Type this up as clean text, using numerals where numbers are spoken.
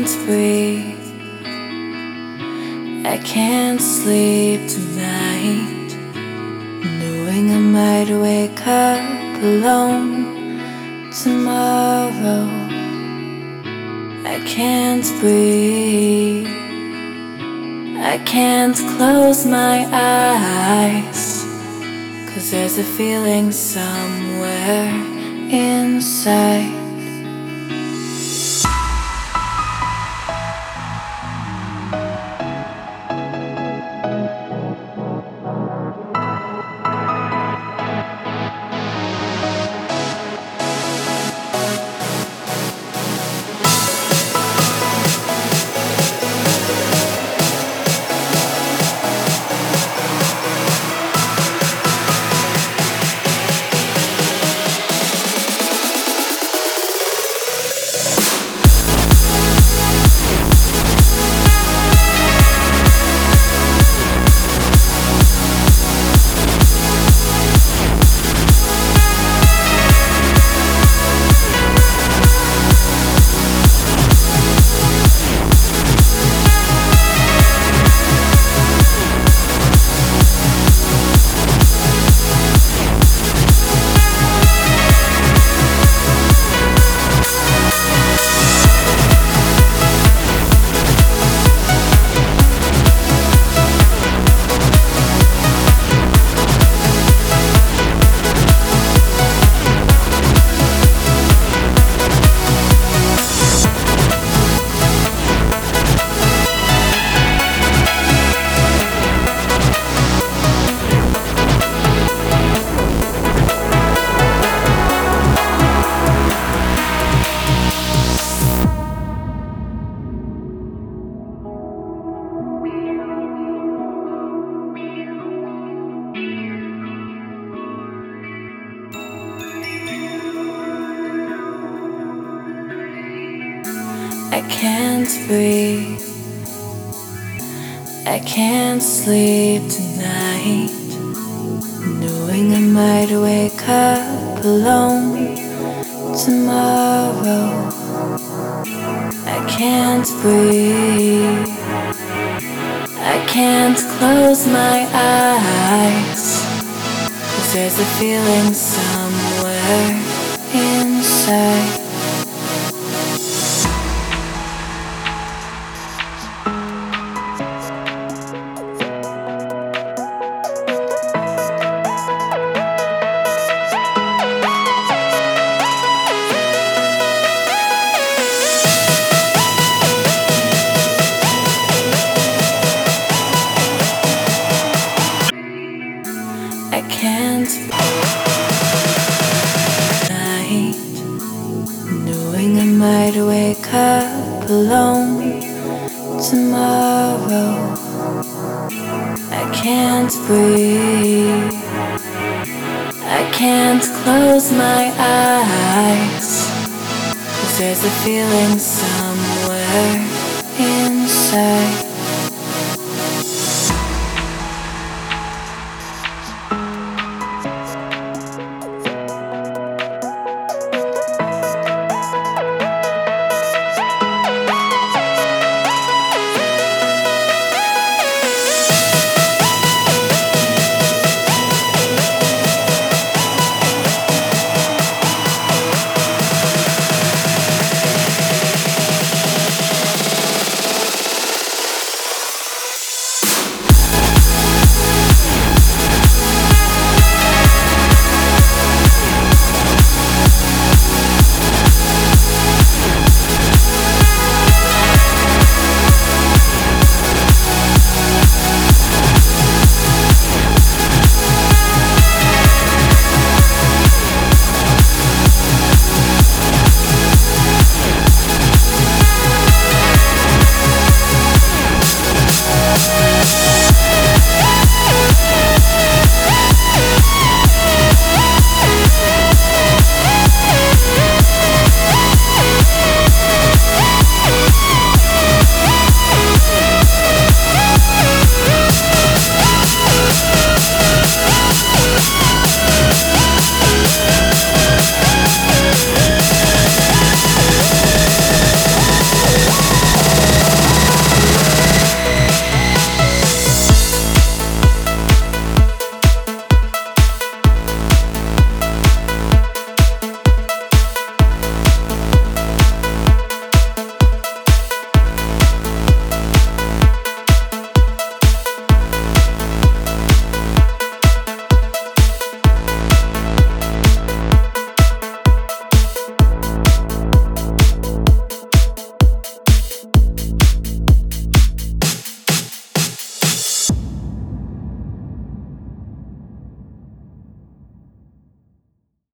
can't breathe. I can't sleep tonight, knowing I might wake up alone tomorrow. I can't breathe. I can't close my eyes, 'cause there's a feeling somewhere inside. I can't breathe. I can't sleep tonight, knowing I might wake up alone tomorrow. I can't breathe. I can't close my eyes, 'cause there's a feeling somewhere inside. I can't night, knowing I might wake up alone tomorrow. I can't breathe. I can't close my eyes, 'cause there's a feeling somewhere inside.